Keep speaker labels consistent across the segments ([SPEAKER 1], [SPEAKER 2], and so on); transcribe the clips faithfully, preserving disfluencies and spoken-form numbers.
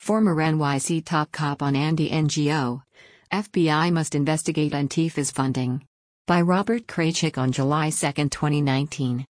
[SPEAKER 1] Former N Y C top cop on Andy N G O. F B I must investigate Antifa's funding. By Robert Kraychik on July second, twenty nineteen.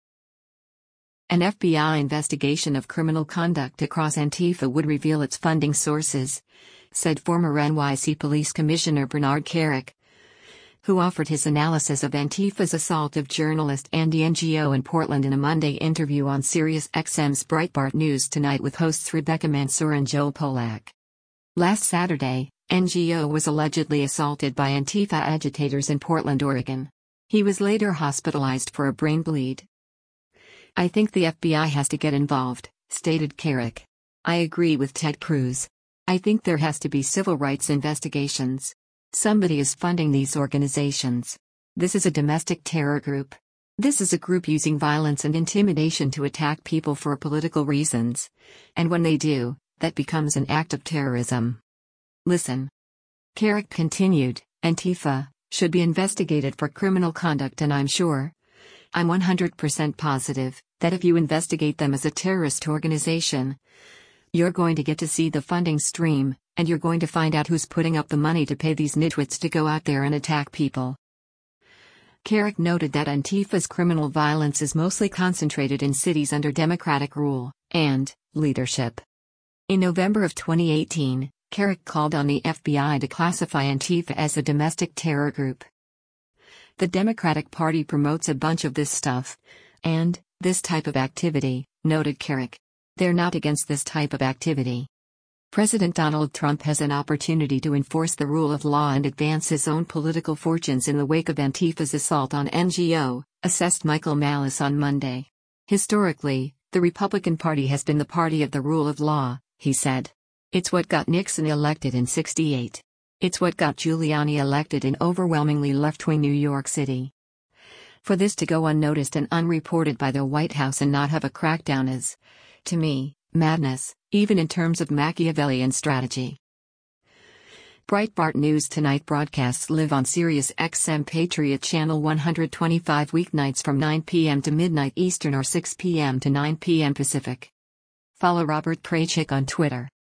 [SPEAKER 1] An F B I investigation of criminal conduct across Antifa would reveal its funding sources, said former N Y C Police Commissioner Bernard Kerik, who offered his analysis of Antifa's assault of journalist Andy N G O in Portland in a Monday interview on Sirius X M's Breitbart News Tonight with hosts Rebecca Mansour and Joel Pollack. Last Saturday, N G O was allegedly assaulted by Antifa agitators in Portland, Oregon. He was later hospitalized for a brain bleed. "I think the F B I has to get involved," stated Kerik. "I agree with Ted Cruz. I think there has to be civil rights investigations. Somebody is funding these organizations. This is a domestic terror group. This is a group using violence and intimidation to attack people for political reasons. And when they do, that becomes an act of terrorism. Listen." Kerik continued, "Antifa should be investigated for criminal conduct, and I'm sure, I'm one hundred percent positive, that if you investigate them as a terrorist organization, you're going to get to see the funding stream, and you're going to find out who's putting up the money to pay these nitwits to go out there and attack people." Kerik noted that Antifa's criminal violence is mostly concentrated in cities under Democratic rule and leadership. In November of twenty eighteen, Kerik called on the F B I to classify Antifa as a domestic terror group. "The Democratic Party promotes a bunch of this stuff. And, this type of activity," noted Kerik. "They're not against this type of activity. President Donald Trump has an opportunity to enforce the rule of law and advance his own political fortunes in the wake of Antifa's assault on N G O, assessed Michael Malice on Monday. Historically, the Republican Party has been the party of the rule of law," he said. "It's what got Nixon elected in sixty-eight. It's what got Giuliani elected in overwhelmingly left-wing New York City. For this to go unnoticed and unreported by the White House and not have a crackdown is, to me, madness, even in terms of Machiavellian strategy." Breitbart News Tonight broadcasts live on Sirius X M Patriot Channel one twenty-five weeknights from nine p.m. to midnight Eastern or six p.m. to nine p.m. Pacific. Follow Robert Kraychik on Twitter.